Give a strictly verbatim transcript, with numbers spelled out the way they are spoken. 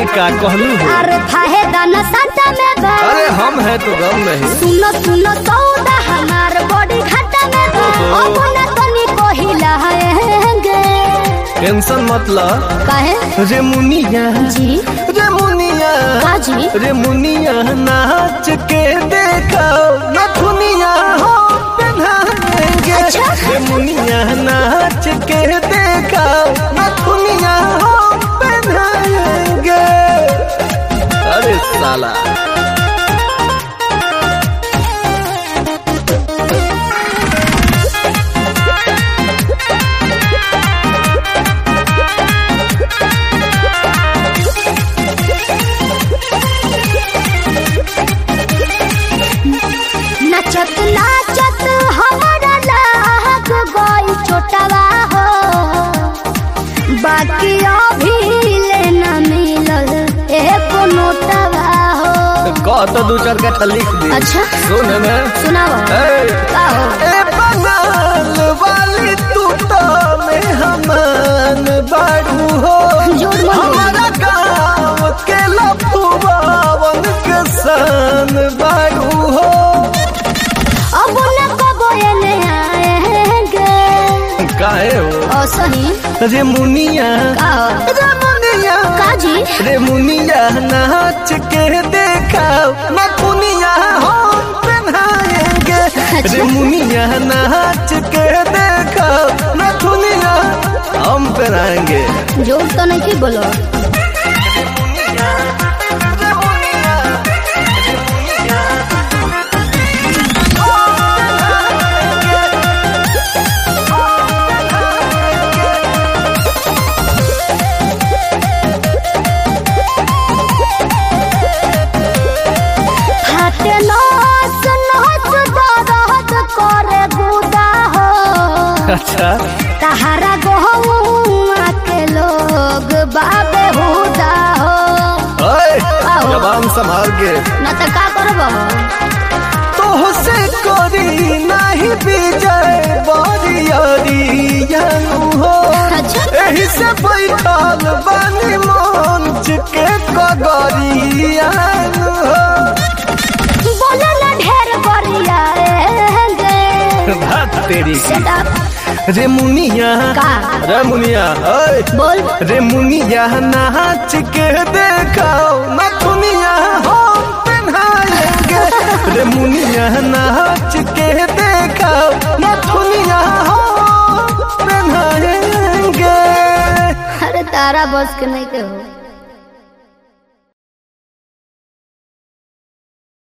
का कहलू हो? अरे फायदा न साटा में बा। अरे हम है तो गम नहीं। सुनो सुनो सौदा हमार बॉडी घाटा में बा। अब न तनी को हिलाएंगे। टेंशन मत ला। काहे? रे मुनिया जी रे मुनिया का जी रे मुनिया नाच के देखाओ न दुनिया हो पहनाएंगे। अच्छा। रे मुनिया नाच के देखाओ न दुनिया हो पहनाएंगे। अरे साला नाचत नाचत हमारा लाग गई छोटवा हो। बाकी अभी लेना मिलल एको नोटवा हो। कह तो दो चार का लिख दी। अच्छा सुन में सुनाओ का हो? ए बंगाल वाली तू तो में हमान बाड़ू हो। जोड़ मत बोल। हमारा गाँव के लफुआवन के सन बाड़ू हो। अब न कबो एने आएंगे। काहे हो? ओ सही रे मुनिया का हो? रे मुनिया का जी रे मुनिया नाच के देखाओ न दुनिया हम पहनाएंगे। रे मुनिया नाच के देखाओ न दुनिया हम पहनाएंगे। जोड़ तो नहीं की बोलो। हाथे नस नस दर्द करे गुदा हो। अच्छा तहारा गहुआ के लोग बाबे हुदा हो। ओए आओ। जबान संभाल के। न त का करब? तो से करी नहीं विजय बारियारी हो। अच्छा एही से बैठल बानी मंच के कगरिया हो। बोले न ढेर बरियाएंगे। बात तेरी Shut up। रे मुनिया का? रे मुनिया ओए बोल रे मुनिया नाच के देखाओ न दुनिया हम पहनाएंगे। रे मुनिया नाच के देखाओ न दुनिया हम पहनाएंगे। अरे तारा बस के नहीं के हो।